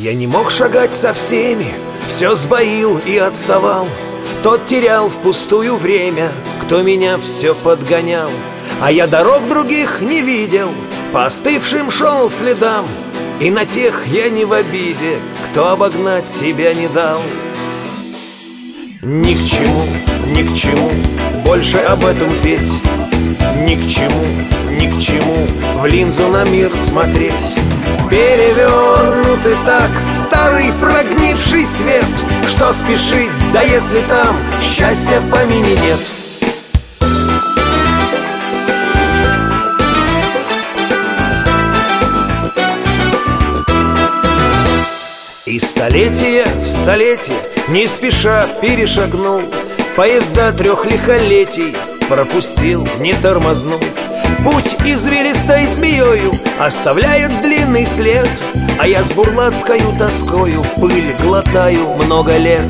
Я не мог шагать со всеми, все сбоил и отставал. Тот терял впустую время, кто меня все подгонял. А я дорог других не видел, по остывшим шел следам. И на тех я не в обиде, кто обогнать себя не дал. Ни к чему, ни к чему больше об этом петь. Ни к чему, ни к чему в линзу на мир смотреть. Перевернутый так старый прогнивший свет. Что спешить, да если там счастья в помине нет. И столетие в столетие не спеша перешагнул. Поезда 3 лихолетий пропустил, не тормознул. Путь извилистой змеёю оставляет длинный след. А я с бурлацкою тоскою пыль глотаю много лет.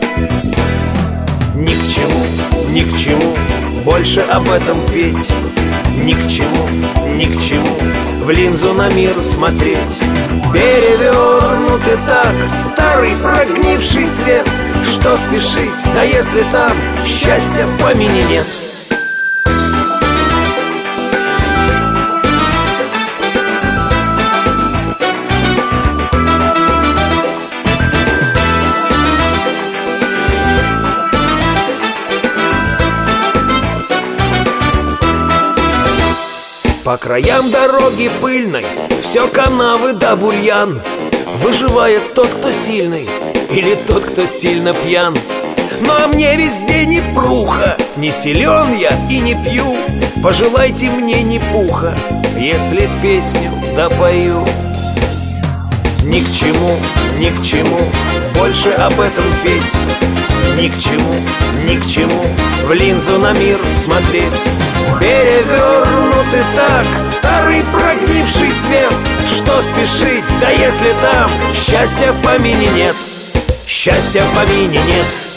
Ни к чему, ни к чему больше об этом петь. Ни к чему, ни к чему в линзу на мир смотреть. Перевернутый так старый прогнивший свет. Что спешить, да если там счастья в помине нет. По краям дороги пыльной все канавы да бурьян. Выживает тот, кто сильный, или тот, кто сильно пьян. Но мне везде не пруха, не силен я и не пью. Пожелайте мне ни пуха, если песню допою. Ни к чему, ни к чему больше об этом петь. Ни к чему, ни к чему в линзу на мир смотреть. Перевернутый так старый прогнивший свет. Что спешить, да если там счастья в помине нет. Счастья в помине нет.